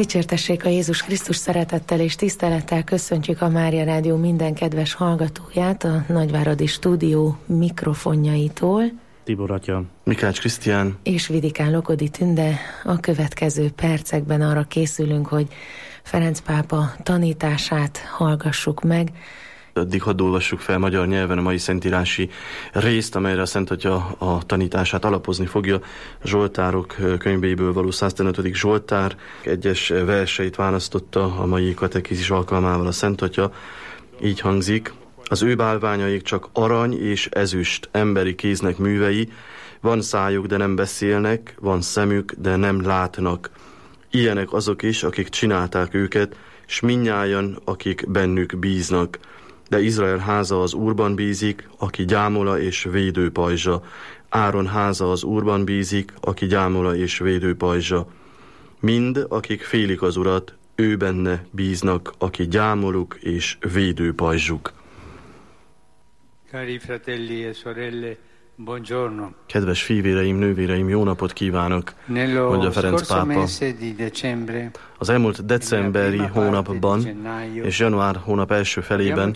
Dicsértessék a Jézus Krisztus, szeretettel és tisztelettel köszöntjük a Mária Rádió minden kedves hallgatóját a Nagyváradi Stúdió mikrofonjaitól. Tibor atya, Mikács Krisztián és Vidikán Lokodi Tünde. A következő percekben arra készülünk, hogy Ferenc pápa tanítását hallgassuk meg. Addig hadd olvassuk fel magyar nyelven a mai szentírási részt, amelyre a Szent Atya a tanítását alapozni fogja. Zsoltárok könyvéből való 115. Zsoltár egyes verseit választotta a mai katekizis alkalmával a Szent Atya. Így hangzik: az ő bálványaik csak arany és ezüst, emberi kéznek művei, van szájuk, de nem beszélnek, van szemük, de nem látnak. Ilyenek azok is, akik csinálták őket, s mindnyájan, akik bennük bíznak. De Izrael háza az Úrban bízik, aki gyámola és védőpajzsa. Áron háza az Úrban bízik, aki gyámola és védőpajzsa. Mind, akik félik az Urat, ő benne bíznak, aki gyámoluk és védőpajzsuk. Cari fratelli e sorelle, buongiorno. Kedves fivvéreim, nővéreim, jó napot kívánok, mondja Ferenc pápa. Az elmúlt decemberi hónapban és január hónap első felében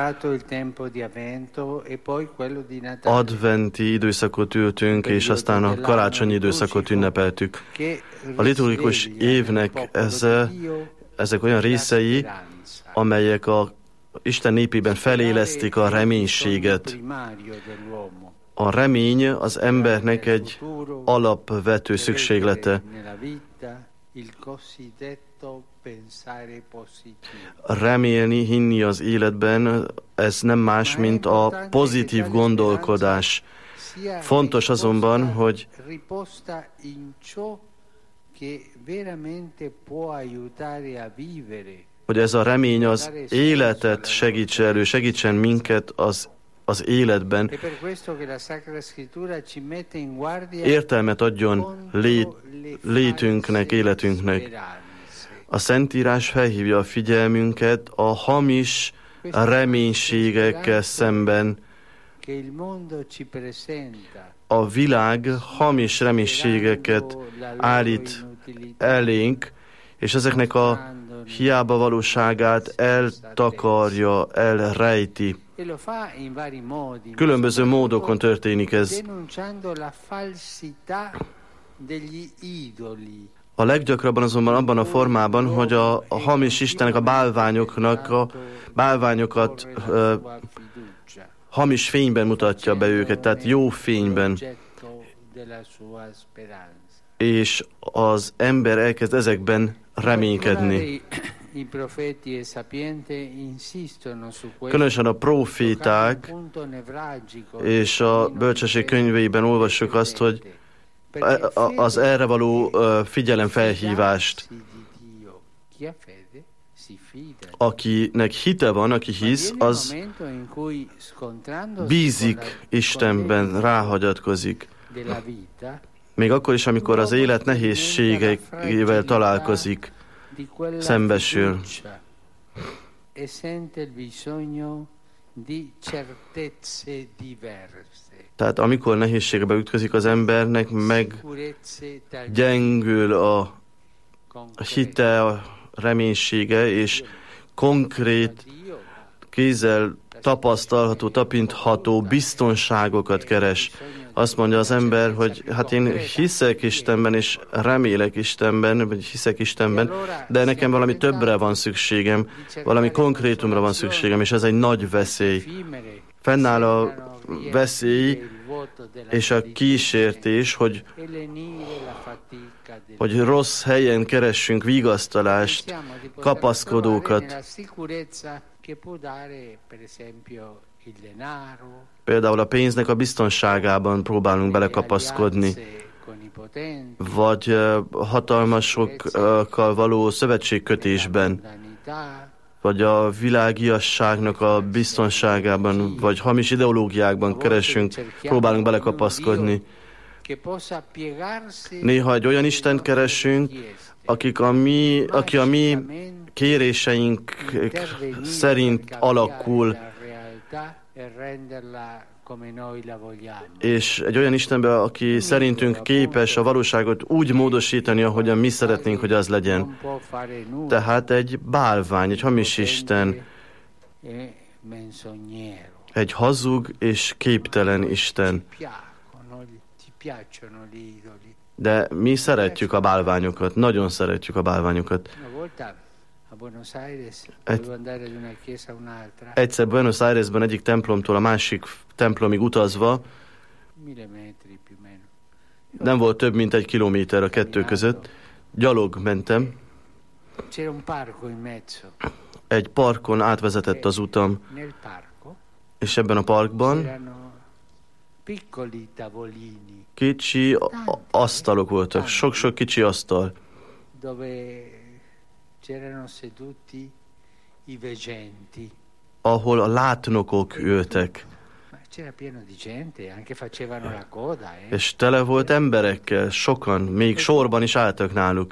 adventi időszakot ültünk, és aztán a karácsonyi időszakot ünnepeltük. A liturgikus évnek ezek olyan részei, amelyek a Isten népében felélesztik a reménységet. A remény az embernek egy alapvető szükséglete. Remélni, hinni az életben, ez nem más, mint a pozitív gondolkodás. Fontos azonban, hogy ez a remény az életet segítse elő, segítsen minket az életben, értelmet adjon létünknek, életünknek. A Szentírás felhívja a figyelmünket a hamis reménységekkel szemben. A világ hamis reménységeket állít elénk, és ezeknek a hiába valóságát eltakarja, elrejti. Különböző módokon történik ez. A leggyakrabban azonban abban a formában, hogy a hamis istenek a bálványokat hamis fényben mutatja be őket, tehát jó fényben. És az ember elkezd ezekben reménykedni. Különösen a próféták és a bölcsesség könyveiben olvassuk azt, hogy az erre való figyelemfelhívást. Akinek hite van, aki hisz, az bízik Istenben, ráhagyatkozik. Még akkor is, amikor az élet nehézségeivel találkozik, szembesül. Tehát amikor nehézségbe ütközik az embernek, meggyengül a hite, a reménysége, és konkrét, kézzel tapasztalható, tapintható biztonságokat keres. Azt mondja az ember, hogy hát én hiszek Istenben, és remélek Istenben, vagy hiszek Istenben, de nekem valami többre van szükségem, valami konkrétumra van szükségem, és ez egy nagy veszély. Fennáll a veszély és a kísértés, hogy rossz helyen keressünk vigasztalást, kapaszkodókat. Például a pénznek a biztonságában próbálunk belekapaszkodni, vagy hatalmasokkal való szövetségkötésben, vagy a világiasságnak a biztonságában, vagy hamis ideológiákban próbálunk belekapaszkodni. Néha egy olyan Istent keresünk, aki a mi kéréseink szerint alakul, és egy olyan Istenbe, aki szerintünk képes a valóságot úgy módosítani, ahogyan mi szeretnénk, hogy az legyen. Tehát egy bálvány, egy hamis Isten, egy hazug és képtelen Isten. De mi szeretjük a bálványokat, nagyon szeretjük a bálványokat. Egyszer Buenos Airesben egyik templomtól a másik templomig utazva, nem volt több, mint 1 kilométer a kettő között, gyalog mentem, egy parkon átvezetett az utam, és ebben a parkban kicsi asztalok voltak, sok-sok kicsi asztal, ahol a látnokok ültek. És tele volt emberekkel, sokan, még sorban is álltak náluk.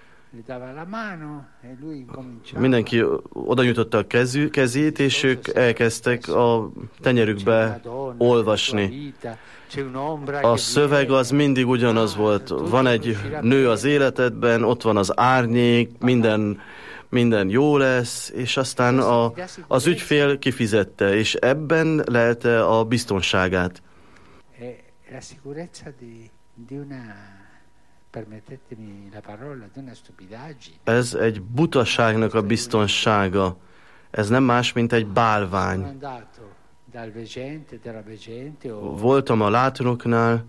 Mindenki oda nyújtotta a kezét, és ők elkezdtek a tenyerükbe olvasni. A szöveg az mindig ugyanaz volt. Van egy nő az életedben, ott van az árnyék, minden jó lesz, és aztán az ügyfél kifizette, és ebben lelte a biztonságát. Ez egy butaságnak a biztonsága. Ez nem más, mint egy bálvány. Voltam a látnoknál,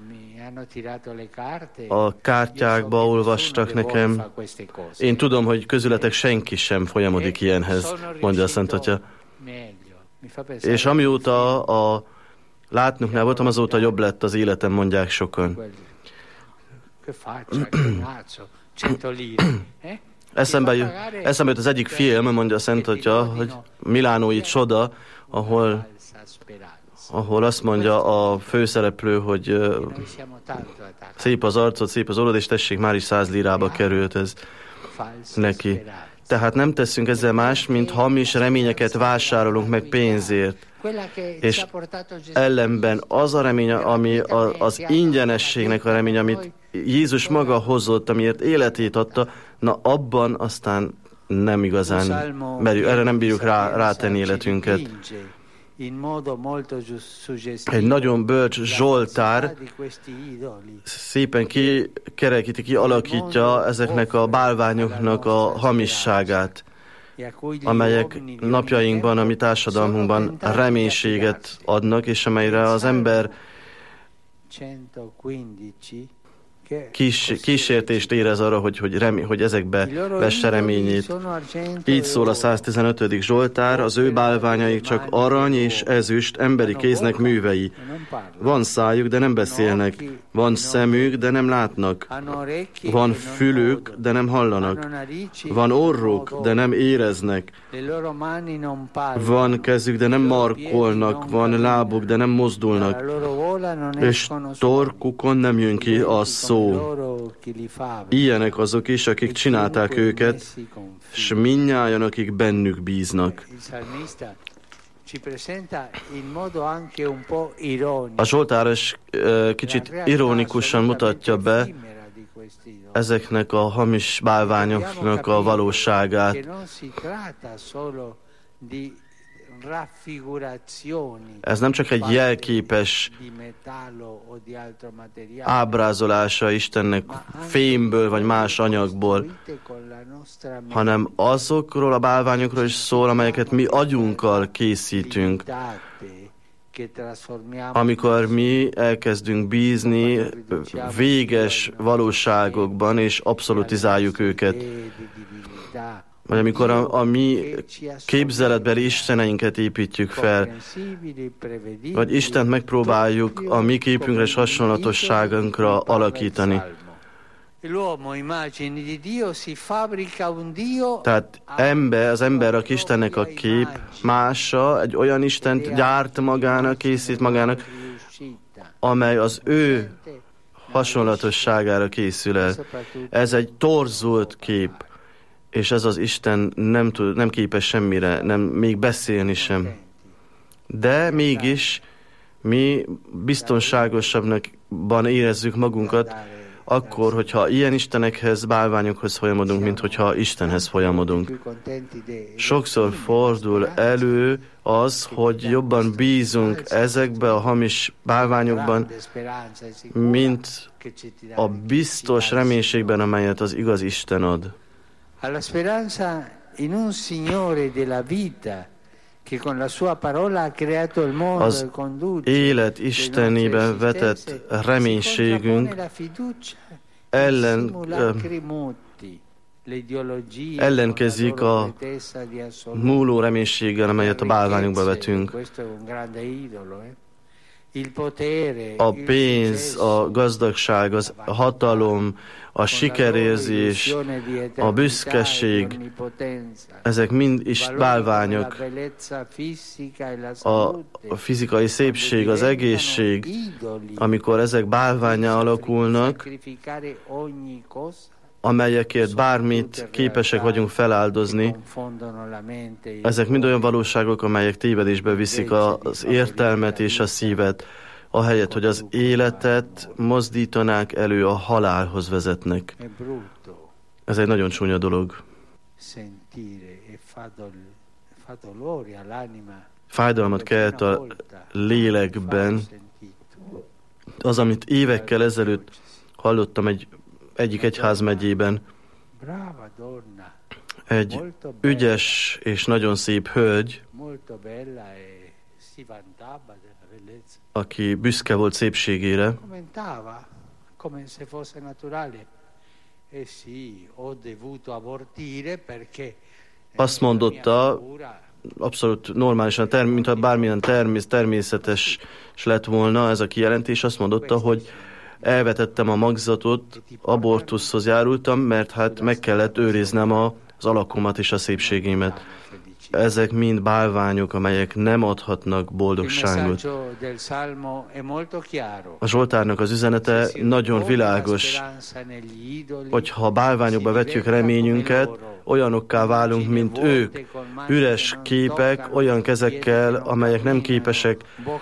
a kártyákba olvastak nekem. Én tudom, hogy közületek senki sem folyamodik ilyenhez, mondja a Szent Atya. És amióta a látnoknál voltam, azóta jobb lett az életem, mondják sokan. Eszembe jött az egyik film, mondja a Szent Atya, hogy Milánói csoda, ahol azt mondja a főszereplő, hogy szép az arcod, szép az orrod, és tessék, már is 100 lirába került ez neki. Tehát nem teszünk ezzel más, mint hamis reményeket vásárolunk meg pénzért. És ellenben az a remény, ami az ingyenességnek a remény, amit Jézus maga hozott, amiért életét adta, na abban aztán nem igazán, erre nem bírjuk rátenni életünket. Egy nagyon bölcs Zsoltár szépen kialakítja ezeknek a bálványoknak a hamisságát, amelyek napjainkban, a mi társadalmunkban reménységet adnak, és amelyre az ember kísértést érez arra, hogy ezekbe vesse reményét. Így szól a 115. Zsoltár, az ő bálványaik csak arany és ezüst, emberi kéznek művei. Van szájuk, de nem beszélnek. Van szemük, de nem látnak. Van fülük, de nem hallanak. Van orruk, de nem éreznek. Van kezük, de nem markolnak. Van lábuk, de nem mozdulnak. És torkukon nem jön ki a szó. Ilyenek azok is, akik csinálták őket, s mindnyájan, akik bennük bíznak. A Zsoltáros kicsit ironikusan mutatja be ezeknek a hamis bálványoknak a valóságát. Ez nem csak egy jelképes ábrázolása Istennek fémből vagy más anyagból, hanem azokról a bálványokról is szól, amelyeket mi agyunkkal készítünk. Amikor mi elkezdünk bízni véges valóságokban, és abszolutizáljuk őket, vagy amikor a mi képzeletbeli isteneinket építjük fel, vagy Istent megpróbáljuk a mi képünkre és hasonlatosságunkra alakítani. Tehát az ember, aki Istennek a kép mása, egy olyan Istent gyárt magának, készít magának, amely az ő hasonlatosságára készül el. Ez egy torzult kép. És ez az Isten nem képes semmire, még beszélni sem. De mégis Mi biztonságosabbban érezzük magunkat, akkor, hogyha ilyen istenekhez, bálványokhoz folyamodunk, mint hogyha Istenhez folyamodunk. Sokszor fordul elő az, hogy jobban bízunk ezekbe a hamis bálványokban, mint a biztos reménységben, amelyet az igaz Isten ad. Alla speranza in un Signore della vita, che con la sua parola ha creato il mondo e conduce élet Istenében vetett reménységünk ellenkezik a múló reménységgel, amelyet a bálványokba vetünk. A pénz, a gazdagság, a hatalom, a sikerérzés, a büszkeség, ezek mind is bálványok. A fizikai szépség, az egészség, amikor ezek bálvánnyá alakulnak, amelyekért bármit képesek vagyunk feláldozni, ezek mind olyan valóságok, amelyek tévedésbe viszik az értelmet és a szívet, ahelyett, hogy az életet mozdítanák elő, a halálhoz vezetnek. Ez egy nagyon csúnya dolog. Fájdalmat kelt a lélekben. Az, amit évekkel ezelőtt hallottam egyik egyházmegyében, egy ügyes és nagyon szép hölgy, aki büszke volt szépségére, azt mondotta, abszolút normálisan, mintha bármilyen természetes lett volna ez a kijelentés, azt mondotta, hogy elvetettem a magzatot, abortuszhoz járultam, mert hát meg kellett őriznem az alakomat és a szépségémet. Ezek mind bálványok, amelyek nem adhatnak boldogságot. A Zsoltárnak az üzenete nagyon világos, hogyha bálványokba vetjük reményünket, olyanokká válunk, mint ők. Üres képek, olyan kezekkel, amelyek nem képesek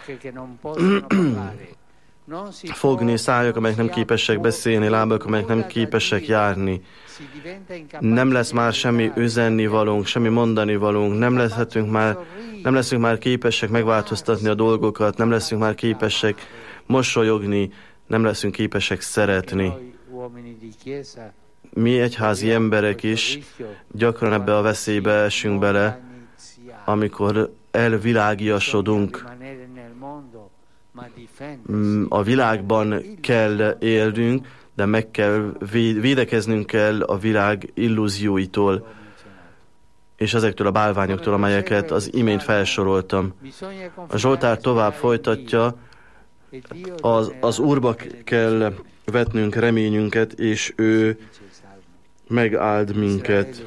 fogni, szájak, amelyek nem képesek beszélni, lábak, amelyek nem képesek járni. Nem lesz már semmi üzenni valónk, semmi mondani valónk, nem leszünk már képesek megváltoztatni a dolgokat, nem leszünk már képesek mosolyogni, nem leszünk képesek szeretni. Mi egyházi emberek is gyakran ebbe a veszélybe esünk bele, amikor elvilágiasodunk. A világban kell élnünk, de meg kell védekeznünk kell a világ illúzióitól, és ezektől a bálványoktól, amelyeket az imént felsoroltam. A Zsoltár tovább folytatja, az Úrba kell vetnünk reményünket, és ő megáld minket.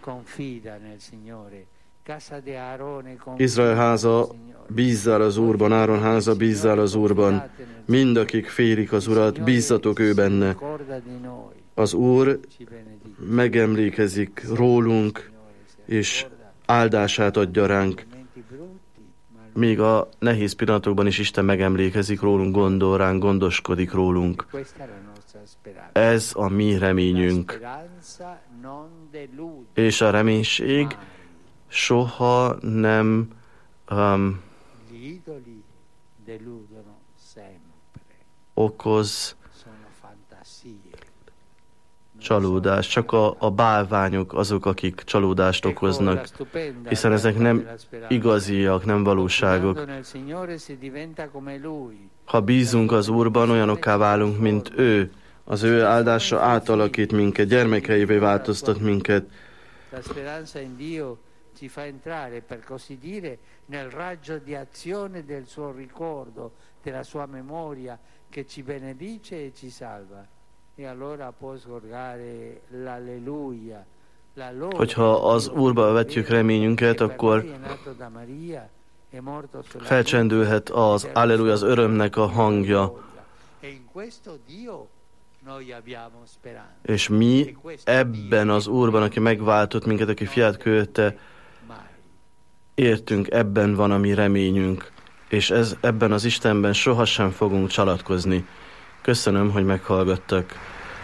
Izrael háza, bízzál az Úrban, Áron háza, bízzál az Úrban. Mind, akik félik az Urat, bízzatok ő benne. Az Úr megemlékezik rólunk, és áldását adja ránk. Még a nehéz pillanatokban is Isten megemlékezik rólunk, gondol ránk, gondoskodik rólunk. Ez a mi reményünk. És a reménység soha nem okoz csalódást. Csak a bálványok azok, akik csalódást okoznak, hiszen ezek nem igaziak, nem valóságok. Ha bízunk az Úrban, olyanokká válunk, mint ő. Az ő áldása átalakít minket, gyermekeivé változtat minket. Ci fa entrare, per così dire, nel raggio di azione del suo ricordo, della sua memoria, che ci benedice e ci salva. E allora può sgorgare l'alleluia. Hogyha az Úrba vetjük reményünket, akkor felcsendülhet az alleluja, az örömnek a hangja. És mi ebben az Úrban, aki megváltott minket, aki fiát küldte, értünk, ebben van a mi reményünk, és ebben az Istenben sohasem fogunk csalatkozni. Köszönöm, hogy meghallgattak.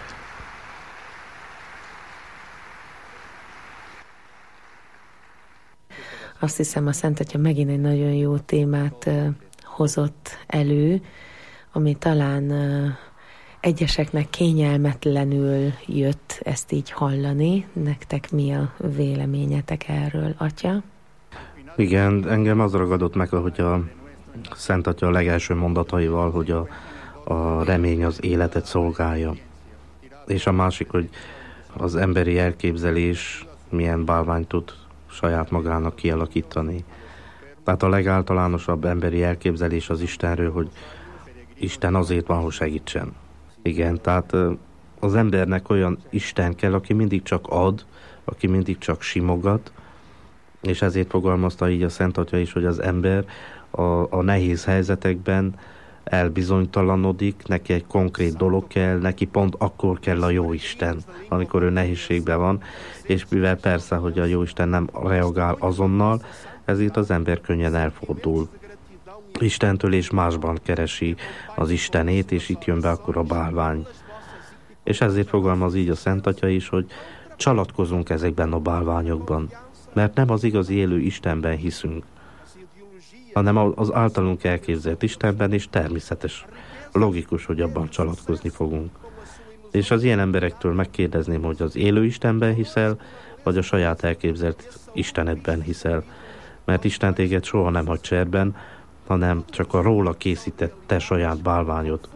Azt hiszem, a Szent Atya megint egy nagyon jó témát hozott elő, ami talán egyeseknek kényelmetlenül jött ezt így hallani. Nektek mi a véleményetek erről, Atya? Igen, engem az ragadott meg, hogy a Szent Atya a legelső mondataival, hogy a remény az életet szolgálja. És a másik, hogy az emberi elképzelés milyen bálványt tud saját magának kialakítani. Tehát a legáltalánosabb emberi elképzelés az Istenről, hogy Isten azért van, hogy segítsen. Igen, tehát az embernek olyan Isten kell, aki mindig csak ad, aki mindig csak simogat, és ezért fogalmazta így a Szent Atya is, hogy az ember a nehéz helyzetekben elbizonytalanodik, neki egy konkrét dolog kell, neki pont akkor kell a Jóisten, amikor ő nehézségben van, és mivel persze, hogy a Jóisten nem reagál azonnal, ezért az ember könnyen elfordul Istentől, és másban keresi az Istenét, és itt jön be akkor a bálvány. És ezért fogalmaz így a Szent Atya is, hogy csalatkozunk ezekben a bálványokban, mert nem az igazi élő Istenben hiszünk, hanem az általunk elképzelt Istenben, és természetes, logikus, hogy abban csalatkozni fogunk. És az ilyen emberektől megkérdezném, hogy az élő Istenben hiszel, vagy a saját elképzelt Istenedben hiszel, mert Isten téged soha nem hagy cserben, hanem csak a róla készített te saját bálványod.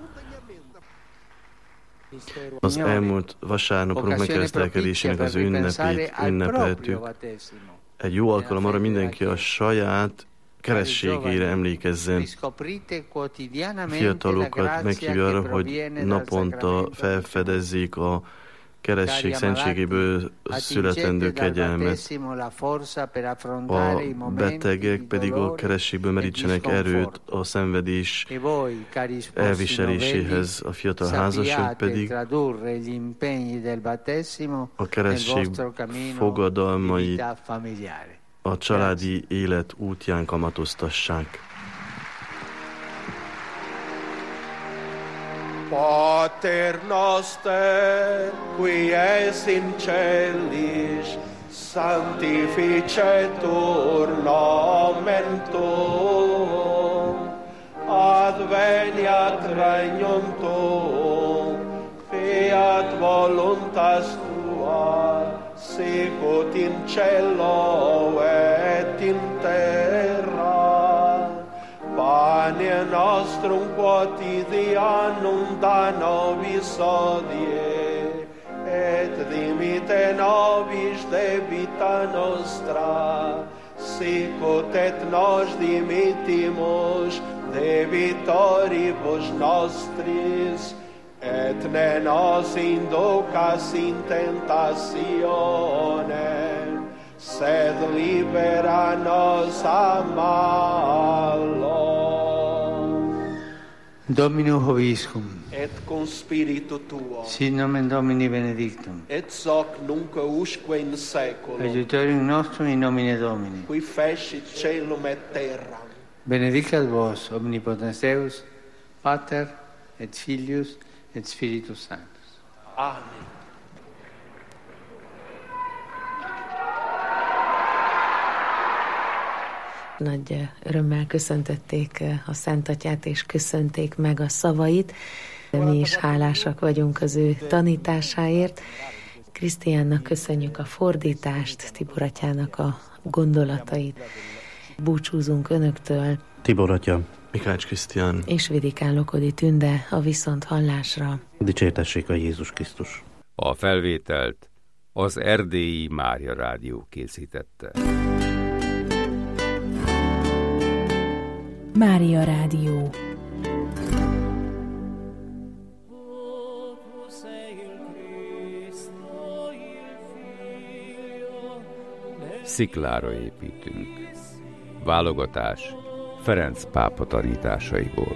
Az elmúlt vasárnap Urunk megkeresztelkedésének az ünnepét ünnepeltük. Egy jó alkalom arra, mindenki a saját kerességére emlékezzen. Fiatalokat meghívja arra, hogy naponta felfedezzék a keresztség szentségéből születendő kegyelmet. A betegek pedig a kerességből merítsenek erőt a szenvedés elviseléséhez, a fiatal házasok pedig a keresztség fogadalmait a családi élet útján kamatoztassák. Pater noster, qui es in celis, sanctificetur nomen tuum, adveniat regnum tuum, fiat voluntas tua, sicut in cielo et in terra. Pane nostrum quotidianum da nobis hodie, et dimite nobis debita nostra, sicut et nos dimitimus debitoribus nostris, et ne nos inducas in tentationem, sed libera nos a malo. Dominus Hoviscum. Et cum spiritu tuo. Sit nomen Domini benedictum. Et soc nunc usque in seculum. Aiutorium nostrum in nomine Domini. Qui fecit celum et terram. Benedicat vos omnipotens Deus, Pater et Filius et Spiritus Sanctus. Amen. Nagy örömmel köszöntötték a Szent Atyát, és köszönték meg a szavait. Mi is hálásak vagyunk az ő tanításáért. Krisztiánnak köszönjük a fordítást, Tibor Atyának a gondolatait. Búcsúzunk önöktől. Tibor Atya, Mikács Krisztián és Vidikán Lokodi Tünde, a viszonthallásra. Dicsértessék a Jézus Krisztus. A felvételt az Erdélyi Mária Rádió készítette. Mária Rádió. Sziklára építünk. Válogatás Ferenc pápa tanításaiból.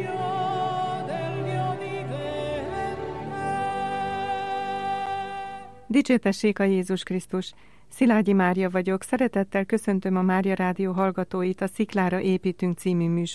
Dicsértessék a Jézus Krisztus! Szilágyi Mária vagyok, szeretettel köszöntöm a Mária Rádió hallgatóit a Sziklára építünk című műsorban.